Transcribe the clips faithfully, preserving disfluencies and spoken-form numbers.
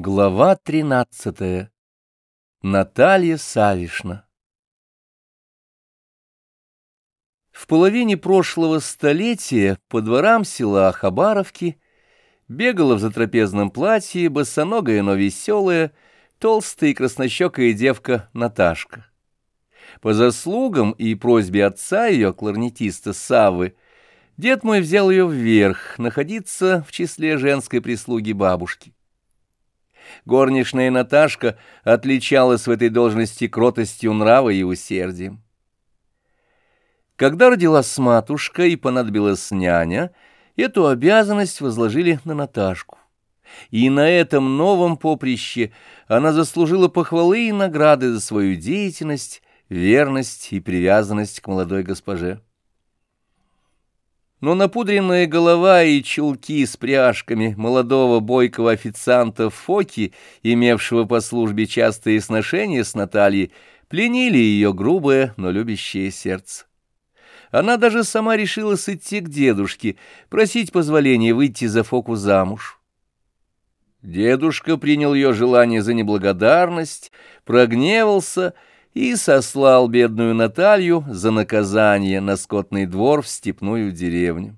Глава тринадцатая. Наталья Савишна. В половине прошлого столетия по дворам села Хабаровки бегала в затрапезном платье босоногая, но веселая, толстая и краснощекая девка Наташка. По заслугам и просьбе отца ее, кларнетиста Саввы, дед мой взял ее вверх, находиться в числе женской прислуги бабушки. Горничная Наташка отличалась в этой должности кротостью нрава и усердием. Когда родилась матушка и понадобилась няня, эту обязанность возложили на Наташку. И на этом новом поприще она заслужила похвалы и награды за свою деятельность, верность и привязанность к молодой госпоже. Но напудренная голова и чулки с пряжками молодого бойкого официанта Фоки, имевшего по службе частые сношения с Натальей, пленили ее грубое, но любящее сердце. Она даже сама решилась идти к дедушке, просить позволения выйти за Фоку замуж. Дедушка принял ее желание за неблагодарность, прогневался и сослал бедную Наталью за наказание на скотный двор в степную деревню.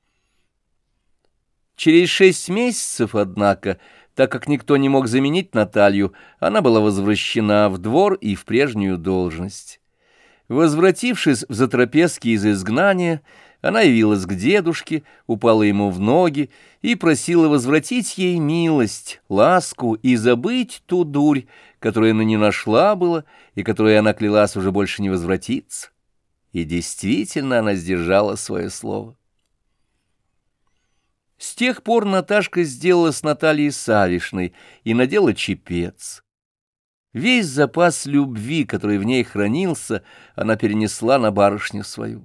Через шесть месяцев, однако, так как никто не мог заменить Наталью, она была возвращена в двор и в прежнюю должность. Возвратившись в Затрапезки из изгнания, она явилась к дедушке, упала ему в ноги и просила возвратить ей милость, ласку и забыть ту дурь, которую она не нашла было и которой она клялась уже больше не возвратиться. И действительно она сдержала свое слово. С тех пор Наташка сделала с Натальей Савишной и надела чепец. Весь запас любви, который в ней хранился, она перенесла на барышню свою.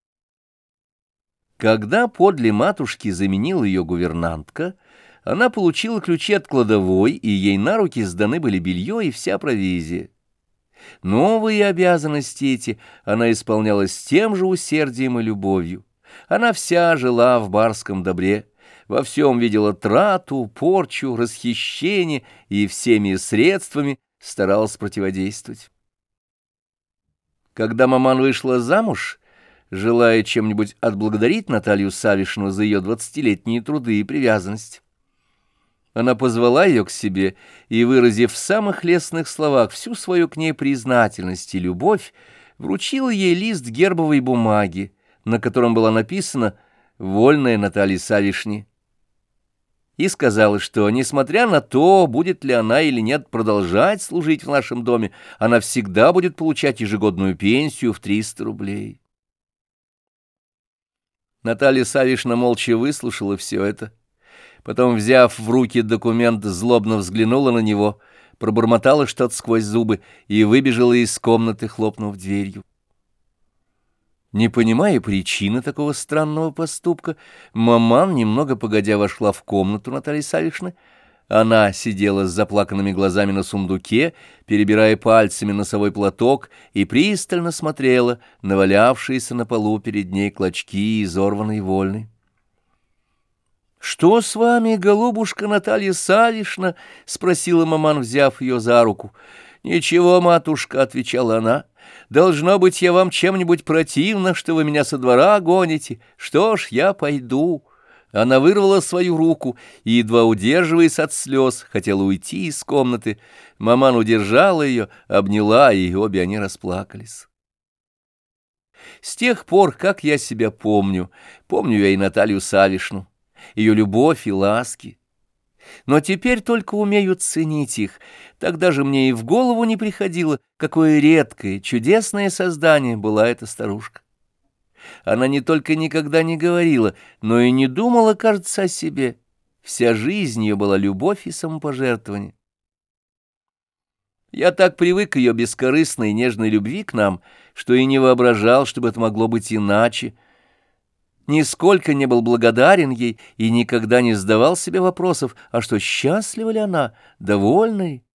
Когда подле матушки заменила ее гувернантка, она получила ключи от кладовой, и ей на руки сданы были белье и вся провизия. Новые обязанности эти она исполняла с тем же усердием и любовью. Она вся жила в барском добре, во всем видела трату, порчу, расхищение и всеми средствами старалась противодействовать. Когда маман вышла замуж, желая чем-нибудь отблагодарить Наталью Савишну за ее двадцатилетние труды и привязанность, она позвала ее к себе и, выразив в самых лестных словах всю свою к ней признательность и любовь, вручила ей лист гербовой бумаги, на котором была написана «Вольная Наталья Савишне», и сказала, что, несмотря на то, будет ли она или нет продолжать служить в нашем доме, она всегда будет получать ежегодную пенсию в триста рублей. Наталья Савишна молча выслушала все это. Потом, взяв в руки документ, злобно взглянула на него, пробормотала что-то сквозь зубы и выбежала из комнаты, хлопнув дверью. Не понимая причины такого странного поступка, маман, немного погодя, вошла в комнату Натальи Савишны. Она сидела с заплаканными глазами на сундуке, перебирая пальцами носовой платок, и пристально смотрела на валявшиеся на полу перед ней клочки изорванной вольны. «Что с вами, голубушка Наталья Савишна?» — спросила маман, взяв ее за руку. «Ничего, матушка», — отвечала она. «Должно быть, я вам чем-нибудь противна, что вы меня со двора гоните. Что ж, я пойду». Она вырвала свою руку и, едва удерживаясь от слез, хотела уйти из комнаты. Маман удержала ее, обняла, и обе они расплакались. С тех пор, как я себя помню, помню я и Наталью Савишну, ее любовь и ласки. Но теперь только умею ценить их. Тогда же мне и в голову не приходило, какое редкое, чудесное создание была эта старушка. Она не только никогда не говорила, но и не думала, кажется, о себе. Вся жизнь ее была любовь и самопожертвование. Я так привык к ее бескорыстной и нежной любви к нам, что и не воображал, чтобы это могло быть иначе. Нисколько не был благодарен ей и никогда не задавал себе вопросов, а что, счастлива ли она, довольна ли?